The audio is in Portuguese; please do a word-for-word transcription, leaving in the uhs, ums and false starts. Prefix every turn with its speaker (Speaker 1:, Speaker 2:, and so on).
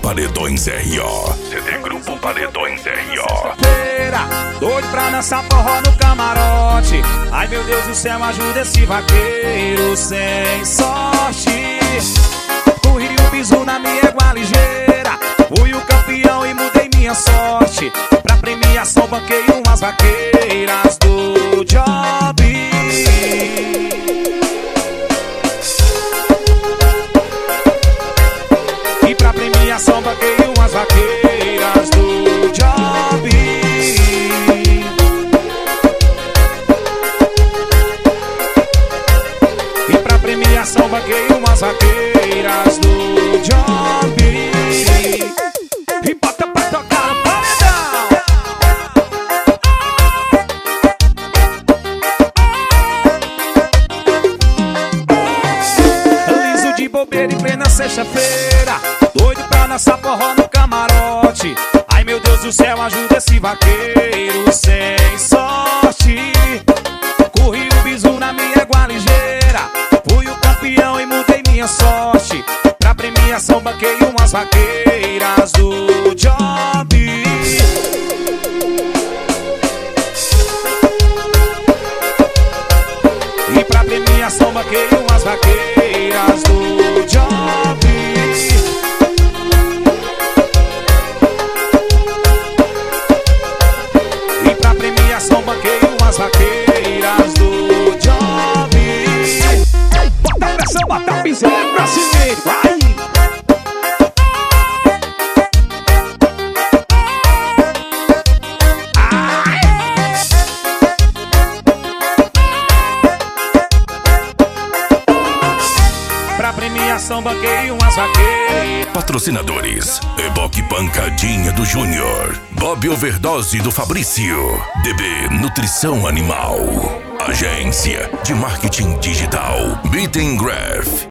Speaker 1: Paredões R O. C D Grupo Paredões R O.
Speaker 2: Feira, doido pra dançar forró no camarote. Ai meu Deus do céu, ajuda esse vaqueiro sem sorte. Corri um bisu na minha égua ligeira. Fui o campeão e mudei minha sorte. Pra premiação banquei umas vaqueiras do job. E pra premiação banquei umas vaqueiras do job. E pra premiação banquei umas vaqueiras do job. E bota pra tocar no paredão. Liso de bobeira em plena sexta-feira, doido pra dançar forró no camarote. Ai meu Deus do céu, ajuda esse vaqueiro sem sorte. Corri o bisu na minha égua ligeira. Fui o campeão e mudei minha sorte. Pra premiação banquei umas vaqueiras do job. E pra premiação banquei umas vaqueiras do job. E pra premiação banquei umas vaqueiras do job. Bota a pressão, bota a piseira pra cima. Vai! Pra premiação banquei umas vaqueiras.
Speaker 1: Patrocinadores: Eboque Pancadinha do Júnior, Bob Overdose do Fabrício, D B Nutrição Animal, Agência de Marketing Digital Beating Graph.